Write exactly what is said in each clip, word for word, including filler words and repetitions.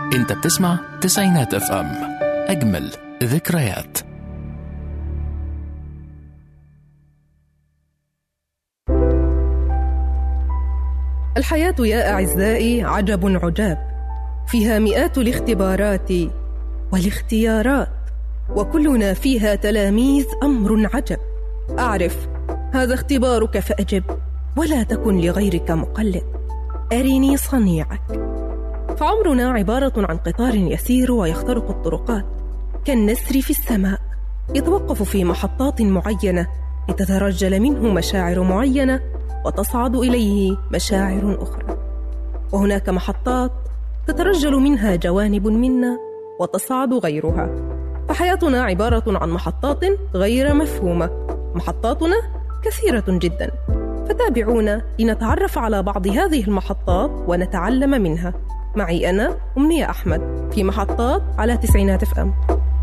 انت بتسمع تسعينات اف ام، اجمل ذكريات. الحياة يا أعزائي عجب عجاب، فيها مئات الاختبارات والاختيارات، وكلنا فيها تلاميذ أمر عجب. أعرف هذا اختبارك فأجب، ولا تكن لغيرك مقلد، أرني صنيعك. فعمرنا عبارة عن قطار يسير ويخترق الطرقات كالنسر في السماء، يتوقف في محطات معينة لتترجل منه مشاعر معينة وتصعد إليه مشاعر أخرى، وهناك محطات تترجل منها جوانب منا وتصعد غيرها. فحياتنا عبارة عن محطات غير مفهومة، محطاتنا كثيرة جدا، فتابعونا لنتعرف على بعض هذه المحطات ونتعلم منها. معي أنا أمنية أحمد في محطات على تسعينات اف ام.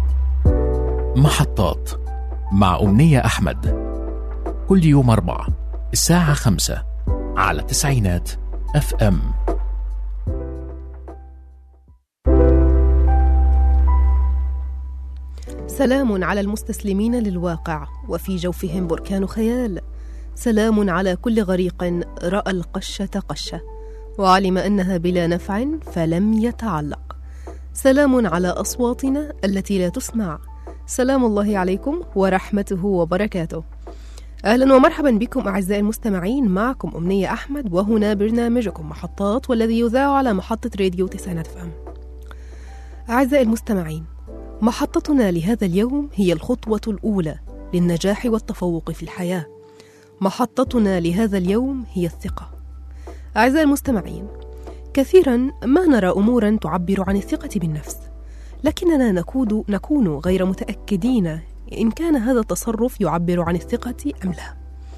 محطات مع أمنية أحمد، كل يوم أربعة الساعة خمسة على تسعينات اف ام. سلام على المستسلمين للواقع وفي جوفهم بركان خيال، سلام على كل غريق رأى القشة قشة وعلم أنها بلا نفع فلم يتعلق، سلام على أصواتنا التي لا تسمع، سلام الله عليكم ورحمته وبركاته. أهلا ومرحبا بكم أعزائي المستمعين، معكم أمنية أحمد، وهنا برنامجكم محطات، والذي يذاع على محطة راديو تسعينات اف ام. أعزائي المستمعين، محطتنا لهذا اليوم هي الخطوة الأولى للنجاح والتفوق في الحياة. محطتنا لهذا اليوم هي الثقة. أعزائي المستمعين، كثيرا ما نرى أمورا تعبر عن الثقة بالنفس، لكننا نكون, نكون غير متأكدين إن كان هذا التصرف يعبر عن الثقة أم لا.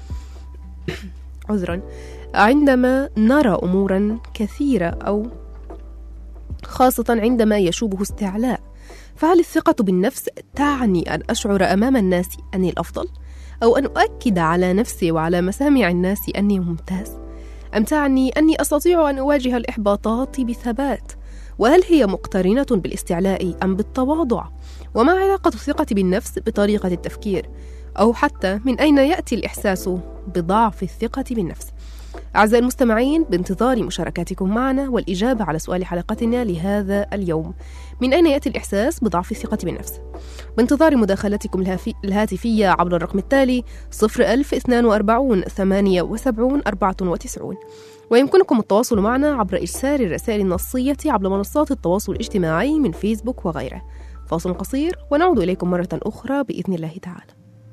عذرا، عندما نرى أمورا كثيرة أو خاصة عندما يشوبه استعلاء، فهل الثقة بالنفس تعني أن أشعر أمام الناس أني الأفضل؟ أو أن أؤكد على نفسي وعلى مسامع الناس أني ممتاز؟ أم تعني أني أستطيع أن أواجه الإحباطات بثبات؟ وهل هي مقترنة بالاستعلاء أم بالتواضع؟ وما علاقة الثقة بالنفس بطريقة التفكير؟ أو حتى من أين يأتي الإحساس بضعف الثقة بالنفس؟ أعزائي المستمعين، بانتظار مشاركاتكم معنا والإجابة على سؤال حلقتنا لهذا اليوم: من أين يأتي الإحساس بضعف الثقة بالنفس؟ بانتظار مداخلتكم الهاتفية عبر الرقم التالي صفر ألف اثنان وأربعون ثمانية وسبعون أربعة وتسعون، ويمكنكم التواصل معنا عبر إرسال الرسائل النصية عبر منصات التواصل الاجتماعي من فيسبوك وغيره. فاصل قصير ونعود إليكم مرة أخرى بإذن الله تعالى.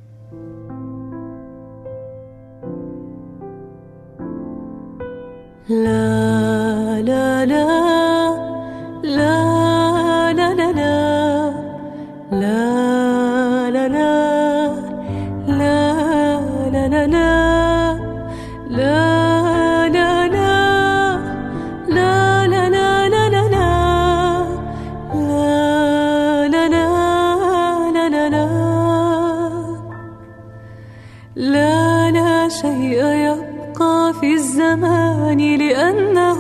لا لا لا لا لا لا لا لا لا لا لا لا لا لا شيء يبقى في الزمان، لأنه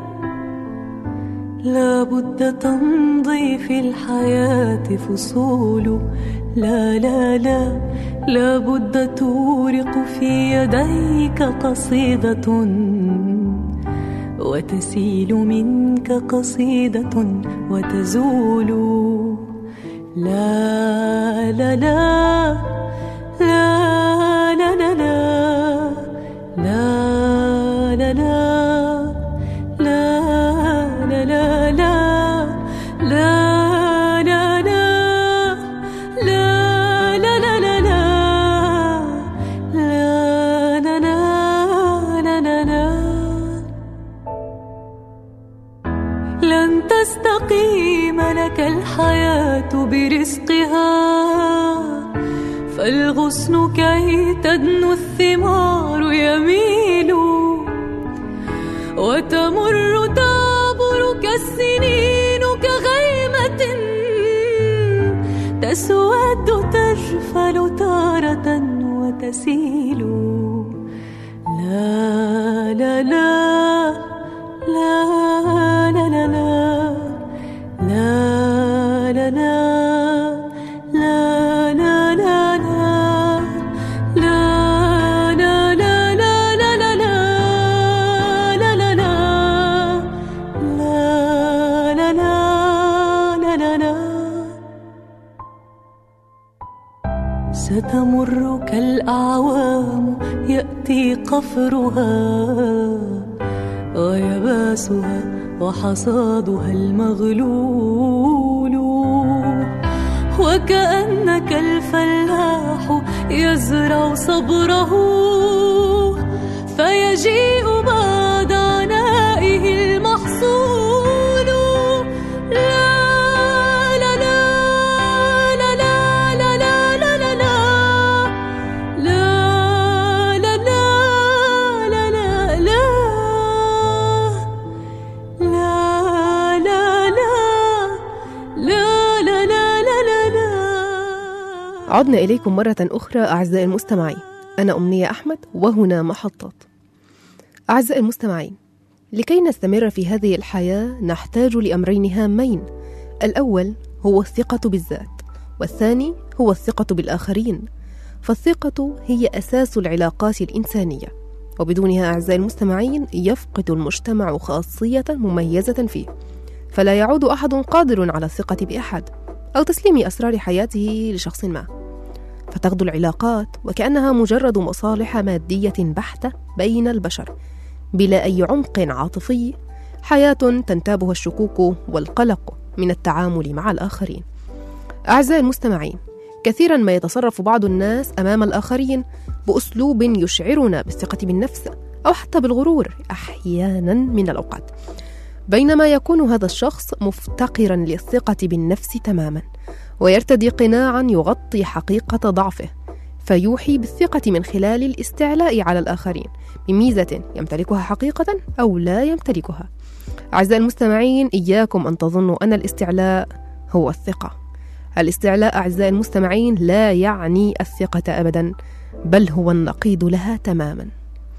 لا بد تمضي في الحياة فصول. لا لا لا لا بد تورق في يديك قصيدة وتسيل منك قصيدة وتزول. لا لا لا لا لا لا لا لا لا لا لا لا لن تستقيم لك الحياة برزقها، فالغصن كي تدنو الثمار يميل، وتمر تعبر كالسنين كغيمة تسود تجفل تارة وتسيل. لا لا لا لا لا لا تمر كالأعوام يأتي قفرها ويباسها وحصادها المغلول، وكأنك الفلاح يزرع صبره فيجيء بعد عنائه المحصول. لا لا لا لا لا لا لا لا لا لا لا لا لا لا. عدنا إليكم مرة أخرى أعزائي المستمعين، أنا أمنية أحمد وهنا محطات. أعزائي المستمعين، لكي نستمر في هذه الحياة نحتاج لأمرين هامين، الأول هو الثقة بالذات، والثاني هو الثقة بالآخرين. فالثقة هي أساس العلاقات الإنسانية، وبدونها أعزائي المستمعين يفقد المجتمع خاصية مميزة فيه، فلا يعود أحد قادر على الثقة بأحد أو تسليم أسرار حياته لشخص ما، فتغدو العلاقات وكأنها مجرد مصالح مادية بحتة بين البشر بلا أي عمق عاطفي، حياة تنتابها الشكوك والقلق من التعامل مع الآخرين. أعزائي المستمعين، كثيرا ما يتصرف بعض الناس أمام الآخرين بأسلوب يشعرنا بالثقة بالنفس أو حتى بالغرور أحيانا من الأوقات، بينما يكون هذا الشخص مفتقرا للثقة بالنفس تماما، ويرتدي قناعا يغطي حقيقة ضعفه، فيوحي بالثقة من خلال الاستعلاء على الآخرين بميزة يمتلكها حقيقة أو لا يمتلكها. أعزائي المستمعين، إياكم أن تظنوا أن الاستعلاء هو الثقة. الاستعلاء أعزائي المستمعين لا يعني الثقة أبدا، بل هو النقيض لها تماما.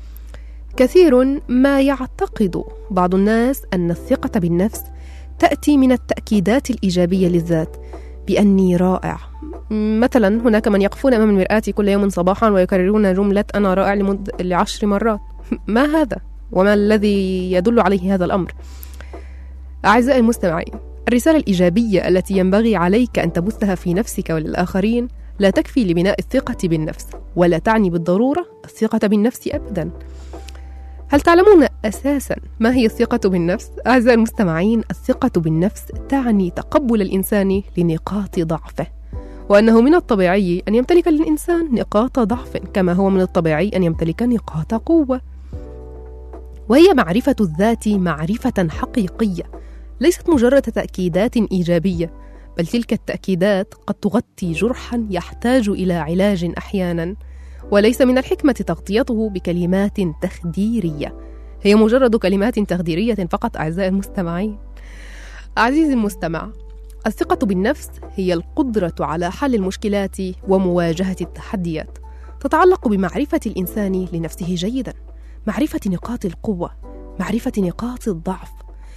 كثير ما يعتقد بعض الناس أن الثقة بالنفس تأتي من التأكيدات الإيجابية للذات بأني رائع. مثلا هناك من يقفون أمام المرآة كل يوم صباحا ويكررون جملة أنا رائع لمدة لعشر مرات. ما هذا؟ وما الذي يدل عليه هذا الأمر؟ أعزائي المستمعين، الرسالة الإيجابية التي ينبغي عليك أن تبثها في نفسك وللآخرين لا تكفي لبناء الثقة بالنفس، ولا تعني بالضرورة الثقة بالنفس أبدا. هل تعلمون أساسا ما هي الثقة بالنفس؟ أعزائي المستمعين، الثقة بالنفس تعني تقبل الإنسان لنقاط ضعفه، وأنه من الطبيعي أن يمتلك الإنسان نقاط ضعف كما هو من الطبيعي أن يمتلك نقاط قوة. وهي معرفة الذات معرفة حقيقية، ليست مجرد تأكيدات إيجابية، بل تلك التأكيدات قد تغطي جرحا يحتاج إلى علاج أحيانا، وليس من الحكمة تغطيته بكلمات تخديرية. هي مجرد كلمات تخديرية فقط. أعزائي المستمعين، عزيزي المستمع، الثقة بالنفس هي القدرة على حل المشكلات ومواجهة التحديات، تتعلق بمعرفة الإنسان لنفسه جيدا، معرفة نقاط القوة، معرفة نقاط الضعف،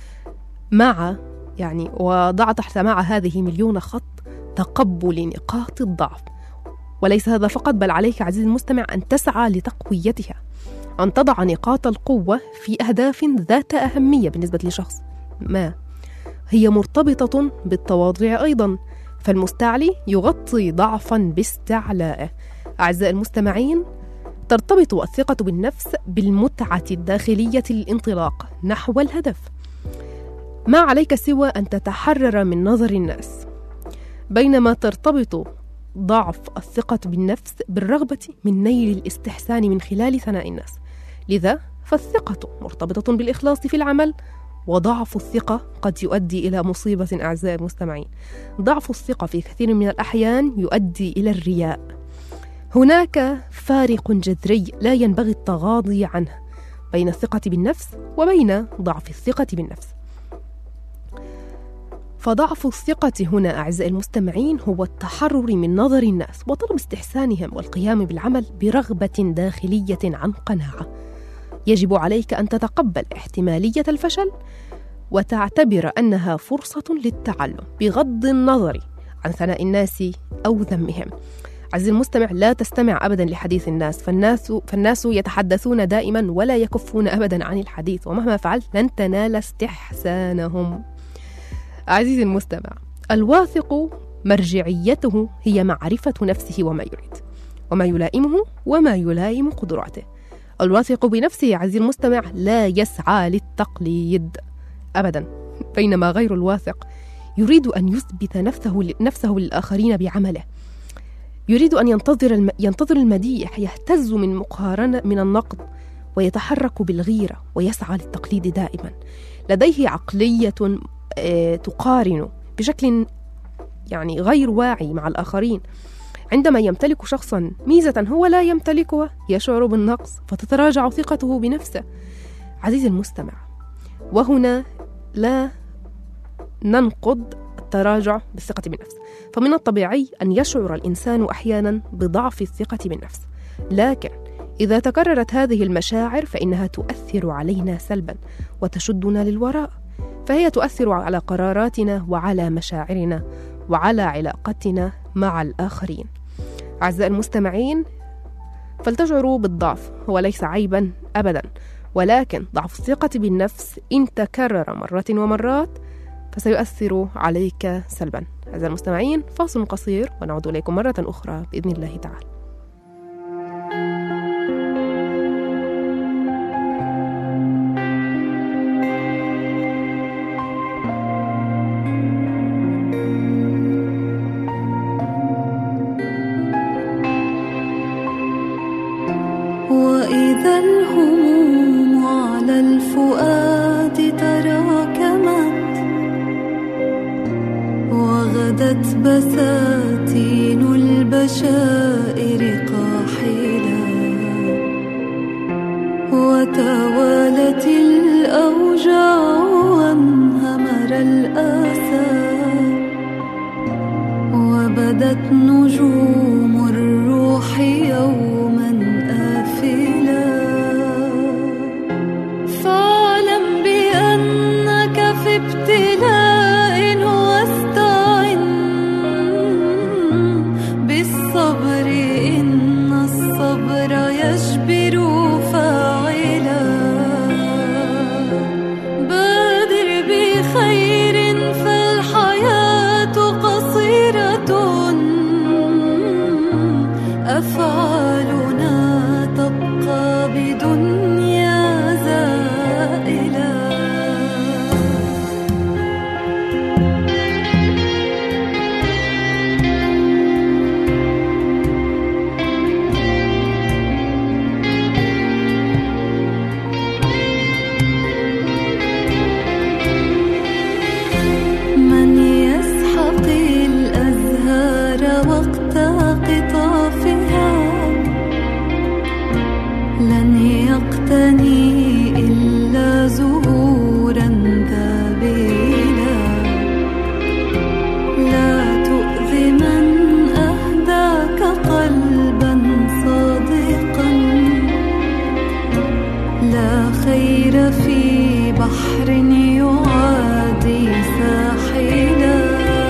مع يعني وضع تحت مع هذه مليون خط تقبل نقاط الضعف. وليس هذا فقط، بل عليك عزيزي المستمع أن تسعى لتقويتها، أن تضع نقاط القوة في أهداف ذات أهمية بالنسبة لشخص ما. هي مرتبطة بالتواضع أيضا، فالمستعلي يغطي ضعفا باستعلائه. أعزائي المستمعين، ترتبط الثقة بالنفس بالمتعة الداخلية للانطلاق نحو الهدف. ما عليك سوى أن تتحرر من نظر الناس، بينما ترتبط ضعف الثقة بالنفس بالرغبة من نيل الاستحسان من خلال ثناء الناس. لذا فالثقة مرتبطة بالإخلاص في العمل، وضعف الثقة قد يؤدي إلى مصيبة. أعزائي المستمعين، ضعف الثقة في كثير من الأحيان يؤدي إلى الرياء. هناك فارق جذري لا ينبغي التغاضي عنه بين الثقة بالنفس وبين ضعف الثقة بالنفس. فضعف الثقة هنا أعزائي المستمعين هو التحرر من نظر الناس وطلب استحسانهم والقيام بالعمل برغبة داخلية عن قناعة. يجب عليك أن تتقبل احتمالية الفشل وتعتبر أنها فرصة للتعلم بغض النظر عن ثناء الناس أو ذمهم. عزيزي المستمع، لا تستمع أبدا لحديث الناس، فالناس, فالناس يتحدثون دائما ولا يكفون أبدا عن الحديث، ومهما فعلت لن تنال استحسانهم. عزيزي المستمع، الواثق مرجعيته هي معرفة نفسه وما يريد، وما يلائمه وما يلائم قدراته. الواثق بنفسه عزيزي المستمع لا يسعى للتقليد أبدا، بينما غير الواثق يريد أن يثبت نفسه نفسه للآخرين بعمله، يريد أن ينتظر الم... ينتظر المديح، يهتز من مقارنة من النقد، ويتحرك بالغيرة ويسعى للتقليد دائما. لديه عقلية تقارن بشكل يعني غير واعي مع الآخرين. عندما يمتلك شخصا ميزة هو لا يمتلكها يشعر بالنقص فتتراجع ثقته بنفسه. عزيزي المستمع، وهنا لا ننقض التراجع بالثقة بالنفس، فمن الطبيعي أن يشعر الإنسان أحيانا بضعف الثقة بالنفس، لكن إذا تكررت هذه المشاعر فإنها تؤثر علينا سلبا وتشدنا للوراء، فهي تؤثر على قراراتنا وعلى مشاعرنا وعلى علاقتنا مع الآخرين. أعزائي المستمعين، فلتشعروا بالضعف، هو ليس عيبا أبدا، ولكن ضعف الثقة بالنفس إن تكرر مرات ومرات فسيؤثر عليك سلبا. أعزائي المستمعين، فاصل قصير ونعود إليكم مرة أخرى بإذن الله تعالى. وإذا الهموم على الفؤاد تراكمت وغدت بساتين البشائر قاحلة وتوالت الأوجاع وانهمر الآسى وبدت نجوم الروح يوما آفلا. فاعلم بأنك في ابتلاء واستعن بالصبر إن الصبر يجبر فاعلا. بادر بخير فالحياة قصيرة أفعالنا تبقى بدنيا زائلة. من يسحق الأزهار وقت قطافها لن يقتني إلا زهورا ذابلا. لا تؤذي من أهداك قلبا صادقا. لا خير في بحر يعادي ساحلا.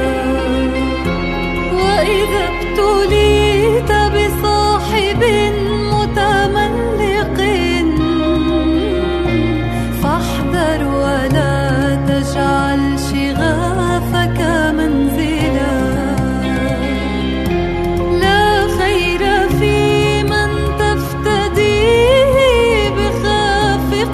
وإذا ابتليت بصاحب متملق فاحذر ولا تجعل شغافك منزلا. لا خير في من تفتديه بخافق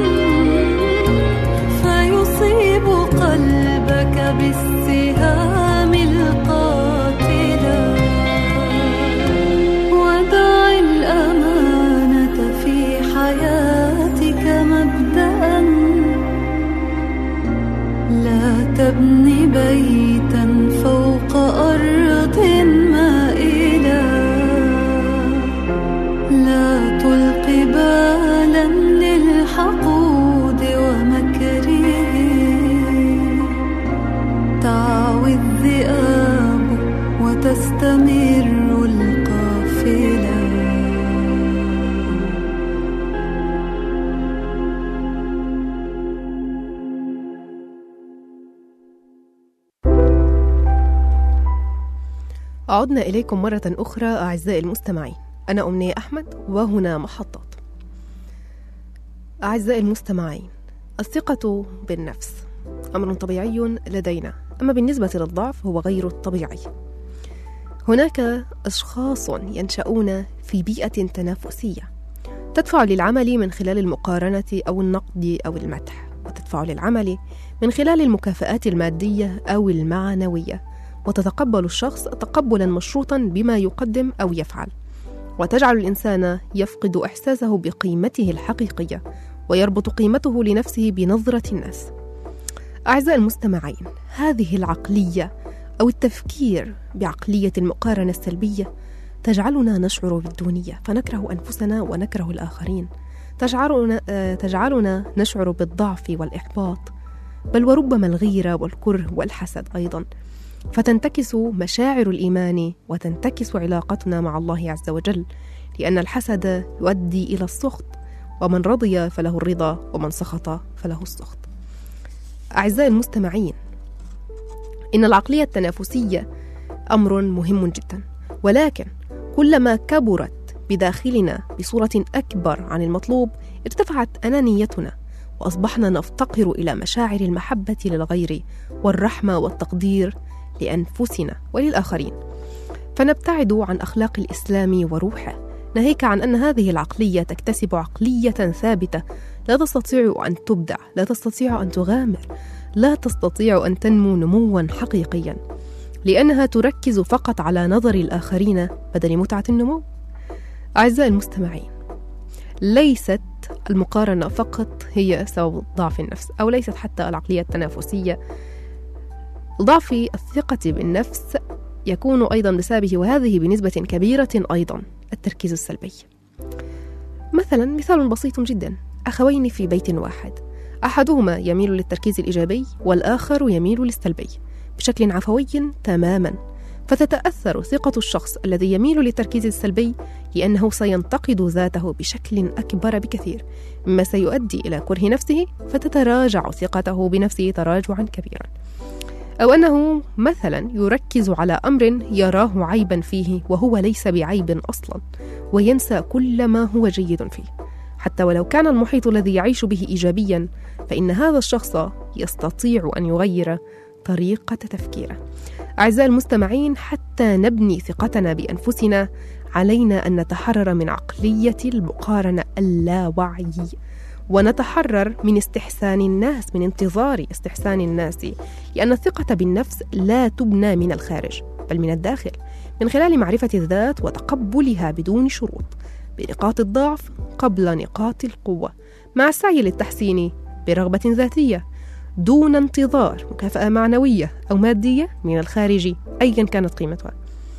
فيصيب قلبك بالسهام القاتلة. ودع الأمانة في حياتك مبدأ. لا تبني بيتا فوق أرض مائلة. لا تلقي بالا للحقود ومكره. تعوي الذئاب وتستمر القافلة. عدنا إليكم مرة أخرى أعزائي المستمعين، أنا أمنية أحمد وهنا محطات. أعزائي المستمعين، الثقة بالنفس أمر طبيعي لدينا، أما بالنسبة للضعف هو غير الطبيعي. هناك أشخاص ينشأون في بيئة تنافسية تدفع للعمل من خلال المقارنة أو النقد أو المدح، وتدفع للعمل من خلال المكافآت المادية أو المعنوية، وتتقبل الشخص تقبلا مشروطا بما يقدم أو يفعل، وتجعل الإنسان يفقد إحساسه بقيمته الحقيقية ويربط قيمته لنفسه بنظرة الناس. أعزائي المستمعين، هذه العقلية أو التفكير بعقلية المقارنة السلبية تجعلنا نشعر بالدونية، فنكره أنفسنا ونكره الآخرين، تجعلنا, تجعلنا نشعر بالضعف والإحباط، بل وربما الغيرة والكره والحسد أيضا، فتنتكس مشاعر الإيمان وتنتكس علاقتنا مع الله عز وجل، لأن الحسد يؤدي إلى السخط، ومن رضي فله الرضا ومن سخط فله السخط. أعزائي المستمعين، إن العقلية التنافسية أمر مهم جدا، ولكن كلما كبرت بداخلنا بصورة أكبر عن المطلوب ارتفعت أنانيتنا، وأصبحنا نفتقر إلى مشاعر المحبة للغير والرحمة والتقدير لأنفسنا وللآخرين، فنبتعد عن أخلاق الإسلام وروحه، ناهيك عن أن هذه العقلية تكتسب عقلية ثابتة لا تستطيع أن تبدع، لا تستطيع أن تغامر، لا تستطيع أن تنمو نموا حقيقيا، لأنها تركز فقط على نظر الآخرين بدل متعة النمو. أعزائي المستمعين، ليست المقارنة فقط هي سبب ضعف النفس، أو ليست حتى العقلية التنافسية. ضعف الثقة بالنفس يكون أيضا بسببه، وهذه بنسبة كبيرة أيضا، التركيز السلبي. مثلا مثال بسيط جدا، أخوين في بيت واحد، أحدهما يميل للتركيز الإيجابي والآخر يميل للسلبي بشكل عفوي تماما، فتتأثر ثقة الشخص الذي يميل للتركيز السلبي لأنه سينتقد ذاته بشكل أكبر بكثير، مما سيؤدي إلى كره نفسه، فتتراجع ثقته بنفسه تراجعا كبيرا. أو أنه مثلا يركز على أمر يراه عيبا فيه وهو ليس بعيب أصلا، وينسى كل ما هو جيد فيه، حتى ولو كان المحيط الذي يعيش به إيجابيا، فإن هذا الشخص يستطيع أن يغير طريقة تفكيره. أعزائي المستمعين، حتى نبني ثقتنا بأنفسنا علينا أن نتحرر من عقلية المقارنة اللاوعي، ونتحرر من استحسان الناس، من انتظار استحسان الناس، لأن الثقة بالنفس لا تبنى من الخارج بل من الداخل، من خلال معرفة الذات وتقبلها بدون شروط، بنقاط الضعف قبل نقاط القوة، مع السعي للتحسين برغبة ذاتية دون انتظار مكافأة معنوية أو مادية من الخارج أيا كانت قيمتها.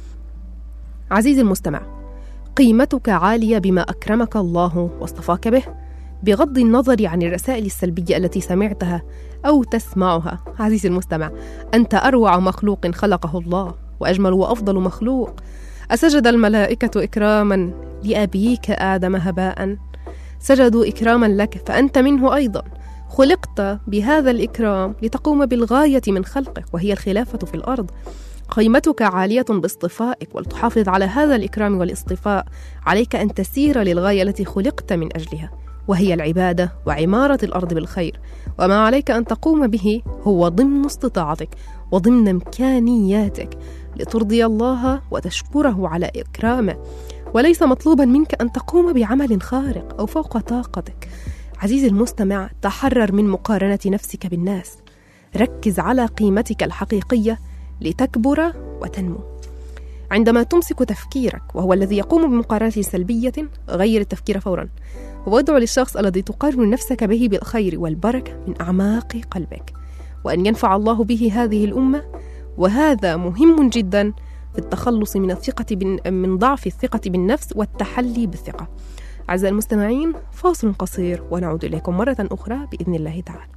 عزيزي المستمع، قيمتك عالية بما أكرمك الله واصطفاك به، بغض النظر عن الرسائل السلبية التي سمعتها أو تسمعها. عزيزي المستمع، أنت أروع مخلوق خلقه الله، وأجمل وأفضل مخلوق. أسجد الملائكة إكراما لأبيك آدم هباء، سجدوا إكراما لك، فأنت منه أيضا، خلقت بهذا الإكرام لتقوم بالغاية من خلقك، وهي الخلافة في الأرض. قيمتك عالية باصطفائك، ولتحافظ على هذا الإكرام والاصطفاء عليك أن تسير للغاية التي خلقت من أجلها، وهي العبادة وعمارة الأرض بالخير، وما عليك أن تقوم به هو ضمن استطاعتك وضمن إمكانياتك لترضي الله وتشكره على إكرامه، وليس مطلوبا منك أن تقوم بعمل خارق أو فوق طاقتك. عزيزي المستمع، تحرر من مقارنة نفسك بالناس، ركز على قيمتك الحقيقية لتكبر وتنمو. عندما تمسك تفكيرك وهو الذي يقوم بمقارنة سلبية، غير التفكير فورا، وادعو للشخص الذي تقارن نفسك به بالخير والبركة من أعماق قلبك، وأن ينفع الله به هذه الأمة. وهذا مهم جدا في التخلص من الثقة من ضعف الثقة بالنفس والتحلي بالثقة. أعزائي المستمعين، فاصل قصير ونعود إليكم مرة أخرى بإذن الله تعالى.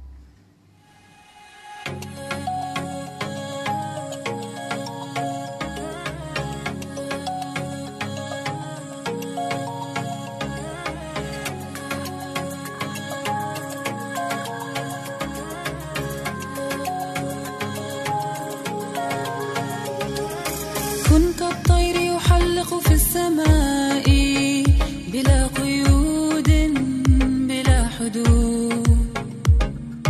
كن كالطير يحلق في السماء بلا قيود بلا حدود،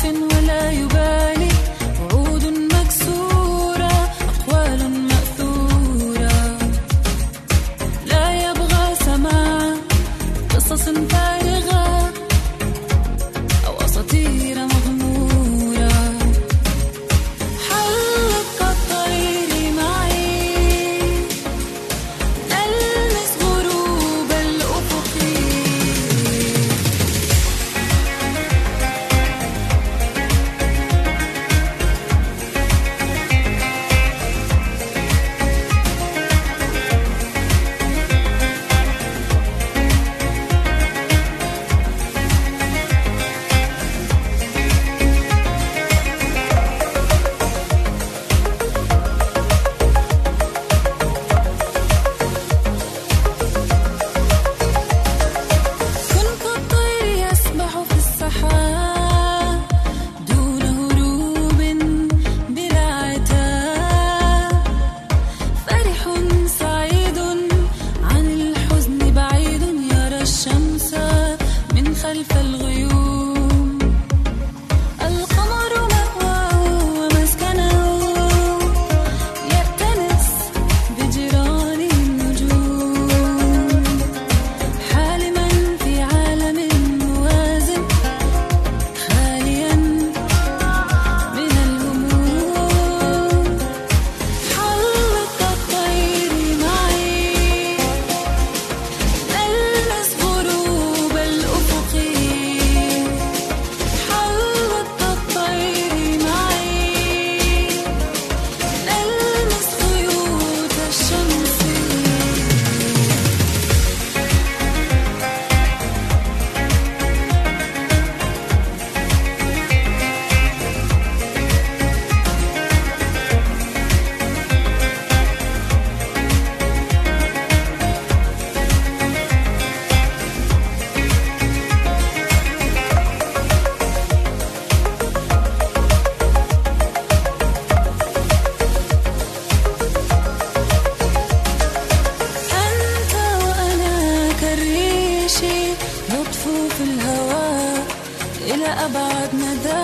ضعيف ولا يبالي، وعود مكسورة أقوال مأثورة، لا يبغى سماع قصص فارغة أو أساطير مغمورة. حلق الطير معي نلمس غروب الأفق. أبعد مدى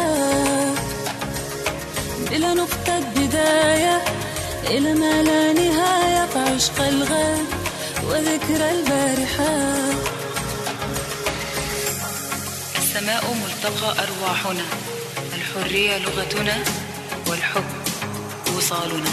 إلى نقطة بداية، إلى ما لا نهاية في عشق الغد وذكرى البارحة. السماء ملتقى أرواحنا، الحرية لغتنا والحب وصالنا.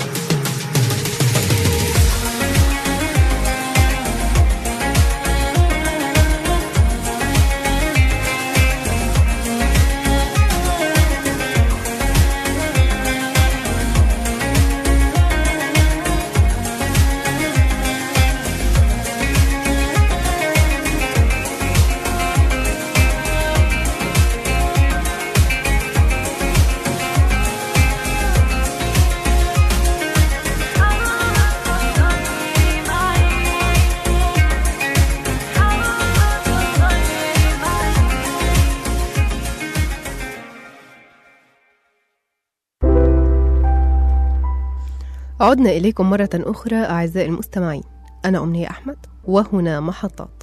عدنا إليكم مرة أخرى أعزائي المستمعين، أنا أمنية أحمد وهنا محطات.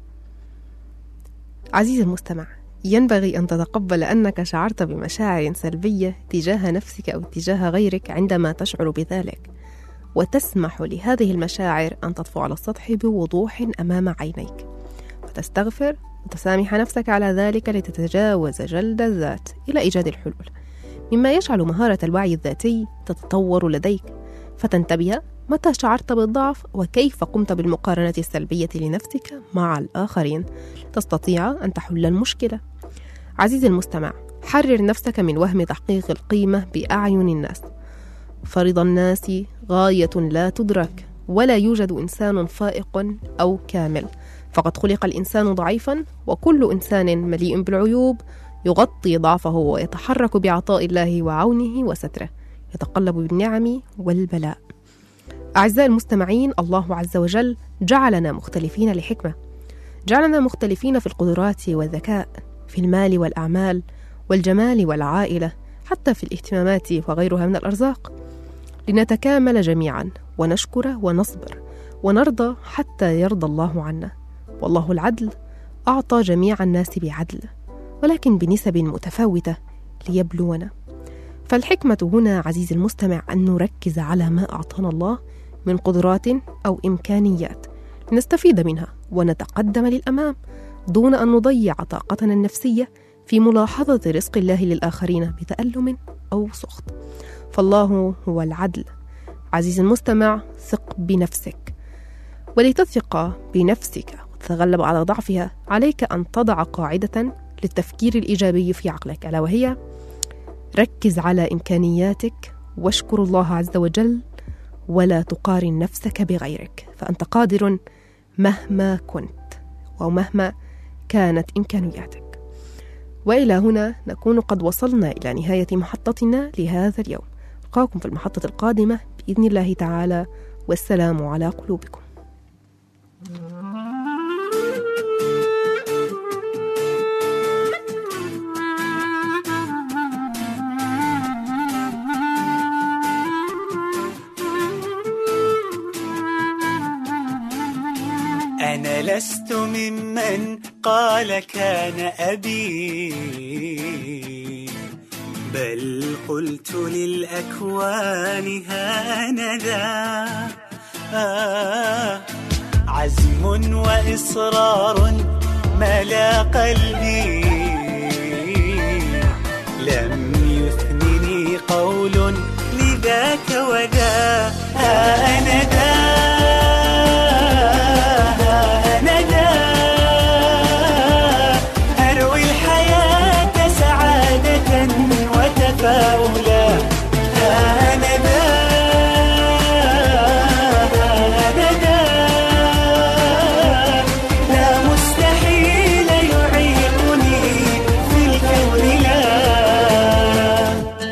عزيزي المستمع، ينبغي أن تتقبل أنك شعرت بمشاعر سلبية تجاه نفسك أو تجاه غيرك عندما تشعر بذلك، وتسمح لهذه المشاعر أن تطفو على السطح بوضوح أمام عينيك، وتستغفر وتسامح نفسك على ذلك لتتجاوز جلد الذات إلى إيجاد الحلول، مما يجعل مهارة الوعي الذاتي تتطور لديك، فتنتبه متى شعرت بالضعف وكيف قمت بالمقارنة السلبية لنفسك مع الآخرين، تستطيع أن تحل المشكلة. عزيزي المستمع، حرر نفسك من وهم تحقيق القيمة بأعين الناس، فرض الناس غاية لا تدرك، ولا يوجد إنسان فائق أو كامل، فقد خلق الإنسان ضعيفا، وكل إنسان مليء بالعيوب يغطي ضعفه ويتحرك بعطاء الله وعونه وستره، يتقلب بالنعم والبلاء. أعزائي المستمعين، الله عز وجل جعلنا مختلفين لحكمة، جعلنا مختلفين في القدرات والذكاء، في المال والأعمال والجمال والعائلة، حتى في الاهتمامات وغيرها من الأرزاق، لنتكامل جميعا ونشكر ونصبر ونرضى حتى يرضى الله عنا. والله العدل أعطى جميع الناس بعدل، ولكن بنسب متفاوتة ليبلونا. فالحكمة هنا عزيزي المستمع أن نركز على ما أعطانا الله من قدرات أو إمكانيات نستفيد منها ونتقدم للأمام دون أن نضيع طاقتنا النفسية في ملاحظة رزق الله للآخرين بتألم أو سخط. فالله هو العدل. عزيزي المستمع، ثق بنفسك، ولتثق بنفسك وتتغلب على ضعفها عليك أن تضع قاعدة للتفكير الإيجابي في عقلك، ألا وهي ركز على إمكانياتك واشكر الله عز وجل ولا تقارن نفسك بغيرك، فأنت قادر مهما كنت ومهما كانت إمكانياتك. وإلى هنا نكون قد وصلنا إلى نهاية محطتنا لهذا اليوم. ألقاكم في المحطة القادمة بإذن الله تعالى، والسلام على قلوبكم. أنا لست ممن قال كان أبي، بل قلت للأكوان هانذا. آه عزم وإصرار ملا قلبي، لم يثنني قول لذاك وذا. آه أنا ذا وتفاؤلا. أنا ذا أنا ذا لا مستحيل يعيقني في الكون لا.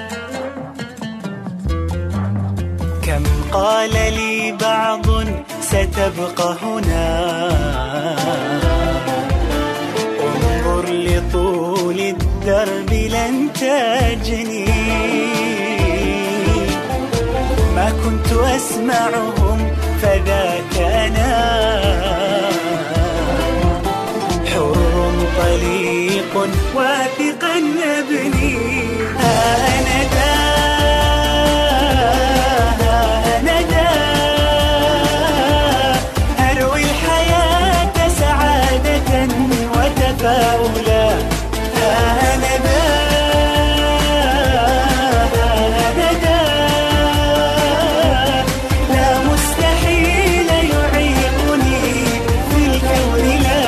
كم قال لي بعض ستبقى هنا، انظر لطول الدرب لن تجني. ما كنت أسمعهم فذاك أنا، حر طليق واثقا أبني. أنا ذا أنا ذا أروي الحياة سعادة وتفاؤلا. أنا ذا أنا ذا لا مستحيل يعيقني في الكون لا.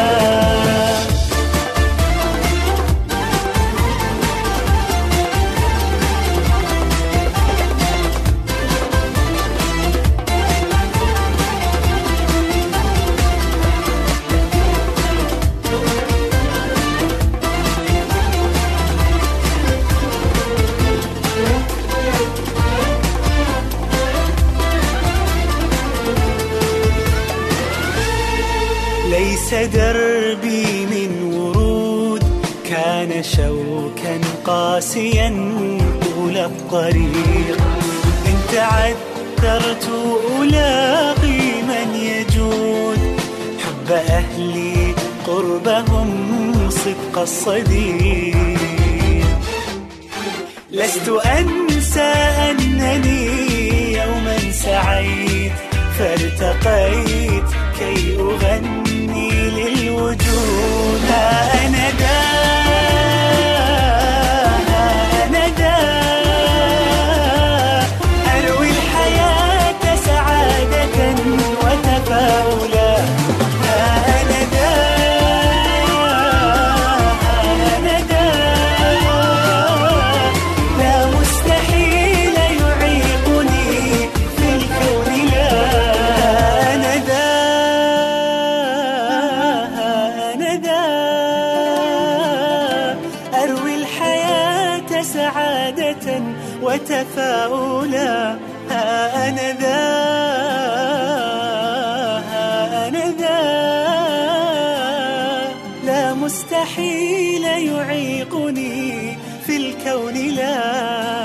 ليس دربي من ورود، كان شوكا قاسيا طول الطريق. إن تعثرت ألاقي من يجود، حب أهلي قربهم صدق الصديق. لست أنسى أنني يوما سعيت فارتقيت كي أغني للوجود. أنا ذا أنا ذا أروي الحياة سعادة وتفاؤلا. أنا ذا أنا ذا لا مستحيل يعيقني في الكون لا. أنا ذا أنا ذا أروي الحياة سعادة وتفاؤلا. أنا ذا أنا ذا لا مستحيل يعيقني في الكون لا.